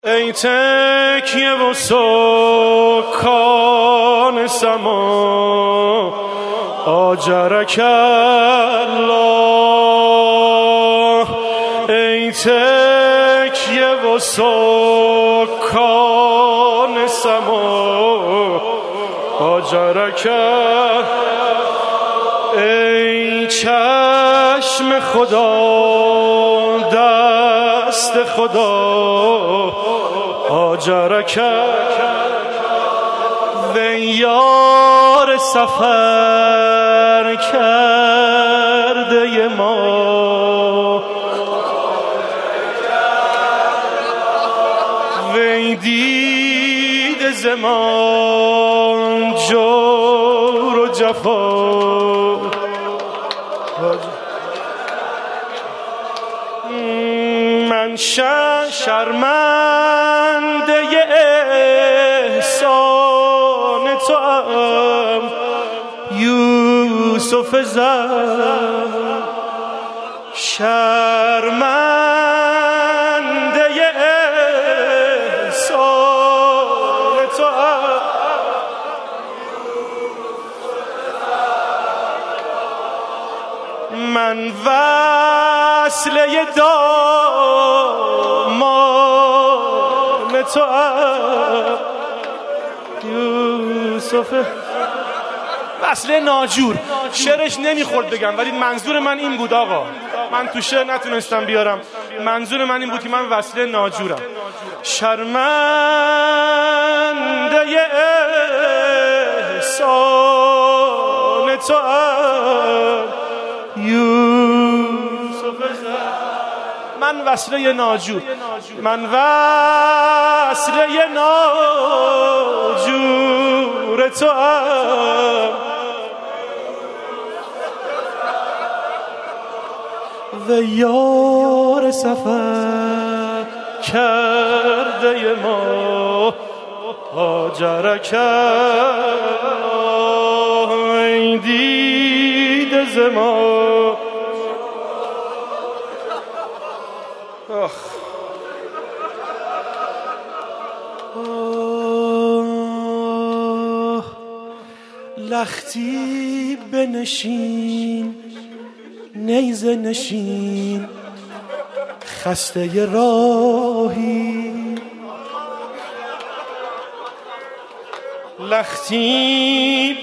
ای تکیه و سکان سما آجرک الله، ای تکیه و سکان سما آجرک، ای چشم خدا دست خدا آجرک، وی یار سفر کرده ما، وی دید زمان جور و جفا، من شرمنده احسان توام یوسف زر، شرمنده احسان توام من وصله دامان توام یوسف. وصله ناجور شعرش نمیخورد بگم، ولی منظور من این بود آقا، من تو شعر نتونستم بیارم، منظور من این بود که من وصله ناجورم. شرمنده احسان توام یوسف زر، من وصله ناجور، من وصله ناجور توام، و یار سفر کرده ما آجرک الله، دید زمان. لختی بنشین نیزه نشین خسته راهی، لختی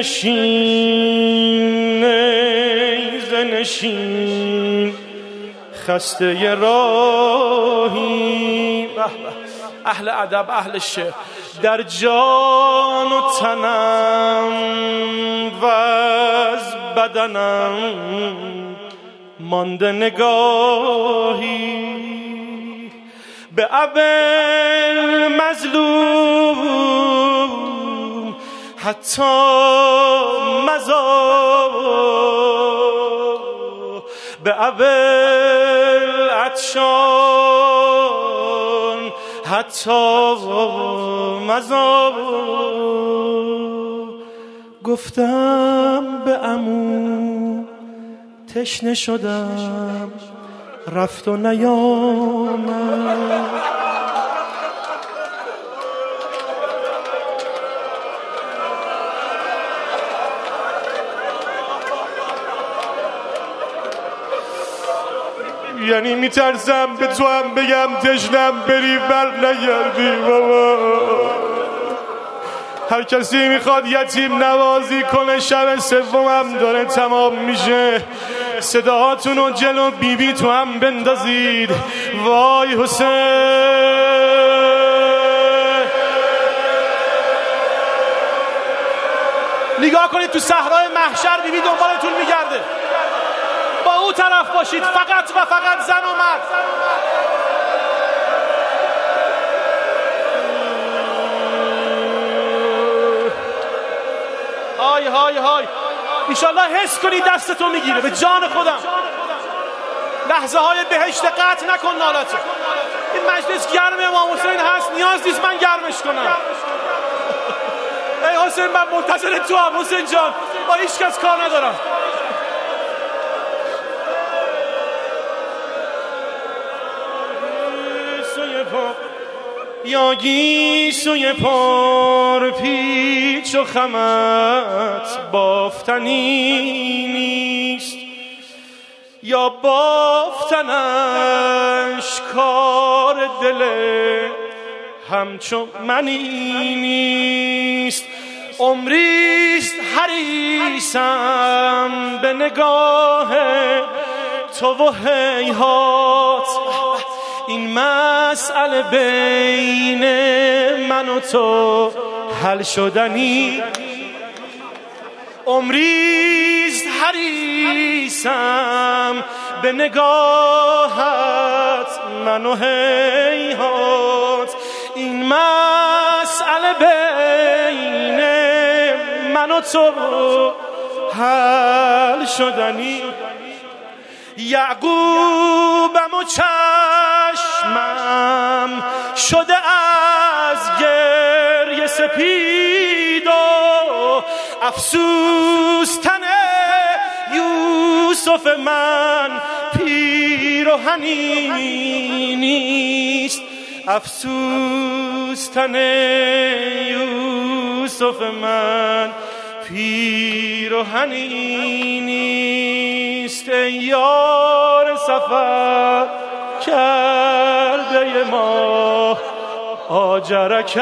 بنشین نیزه نشین خسته راهی. اهل ادب اهل شعر، در جان و تنم و از بدنم مانده نگاهی، به ابل مظلوم حتی مزار، به ابل عطشان حتی مزار. گفتم به عمو تشنه شدم رفت و نیامد، یعنی میترسم به تو هم بگم تشنم بری بر نگردی بابا. هر کسی میخواد یتیم نوازی کنه شب سومم داره تمام میشه، صداهاتون رو جلو بیبی تو هم بندازید. وای حسین، نگاه کنید تو صحرای محشر بیبی دنبالتون میگرده، با او طرف باشید، فقط و فقط زن و مرد. های های های، ایشالله حس کنی دستتو میگیره، به جان خودم لحظه های بهشت قطع نکن نالاتو. این مجلس گرم امام حسین هست، نیاز نیست من گرمش کنم. ای حسین من منتظر تو هم حسین جان، با هیچ کس کار ندارم. یا گیسوی پر پیچ و خمت بافتنی نیست، یا بافتنش کار دل همچون منی نیست. عمریست حریصم به نگاه تو و هیهات، این مسئله بین من و تو حل شدنی. عمریست حریصم به نگاهت من و هیهات، این مسئله بین من و تو حل شدنی. یعقوبم و چشمم شده از گریه سپید و افسوس تن یوسف من پیراهنی نیست، افسوس تن یوسف من پیراهنی نیست. ای یار سفر کرده ما آجرک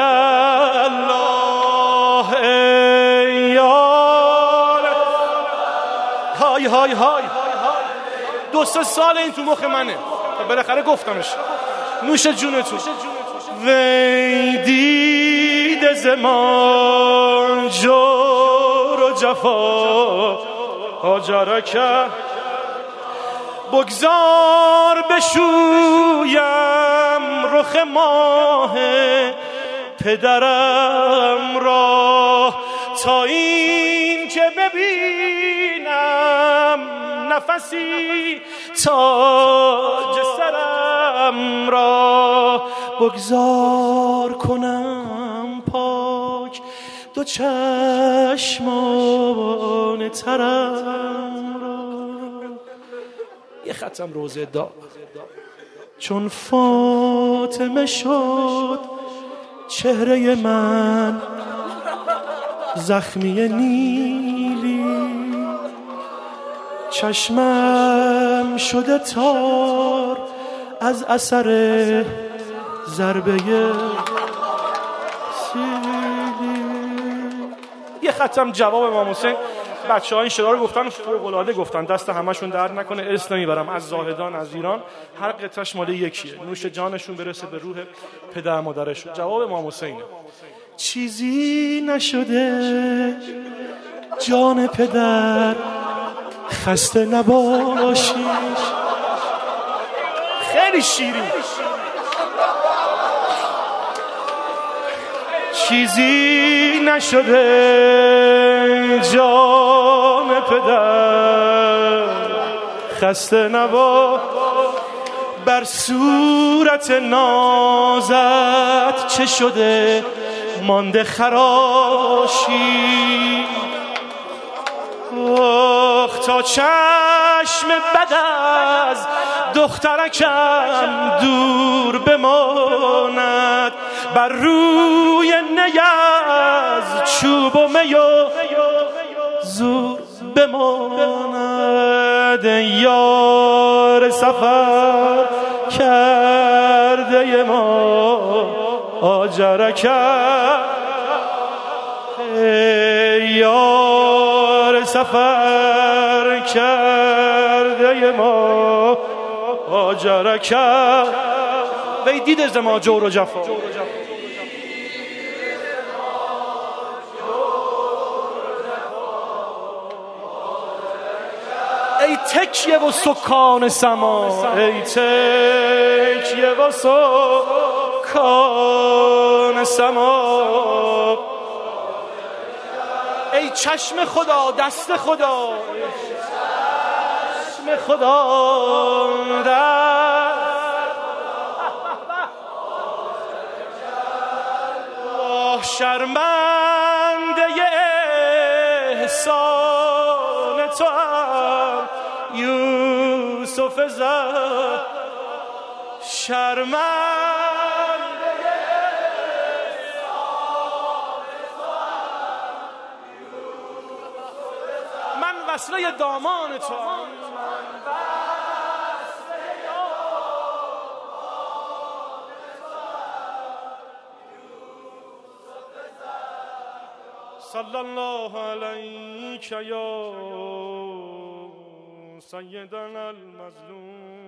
الله، ای یار. های های های 2-3 سال این تو مخ منه، بالاخره گفتمش. نوش جونتون. وی دیده زمان جور و جفا آجرک، بگذار بشویم رخ ماه پدرم را، تا این که ببینم نفسی تاج سرم را. بگذار کنم پاک دو چشمان ترم را. یه ختم روزه دا چون فاطمه شد چهره من زخمی نیلی، چشمم شده تار از اثر ضربه سیلی. یه ختم جواب امام حسین. بچه ها این شعرها رو گفتن، فوق‌العاده گفتن، دست همشون درد نکنه، اسم نمیبرم، از زاهدان از ایران، هر قطعش مال یکیه، نوش جانشون برسه به روح پدر مادرشون. جواب امام حسینه. چیزی نشده جان پدر خسته نباشی. خیلی شیرین. چیزی نشده جان پدر خسته نباش، بر صورت نازت چه شده مانده خراشی. آخ تا چشم بد از دخترکم دور بماند، بر روی نی از چوب و می و زور بماند. یار سفر کرده ما آجرک، یار سفر کرده ما آجرک. وی دید از ما جور و جفا، ای تکیه و سکان سما، ای تکیه و سکان سما، ای چشم خدا دست خدا، چشم خدا دست. شرمنده احسان تو هم یوسف زد، شرمنده وصله دامان تو صلی الله علیک یا سیدنا المظلوم.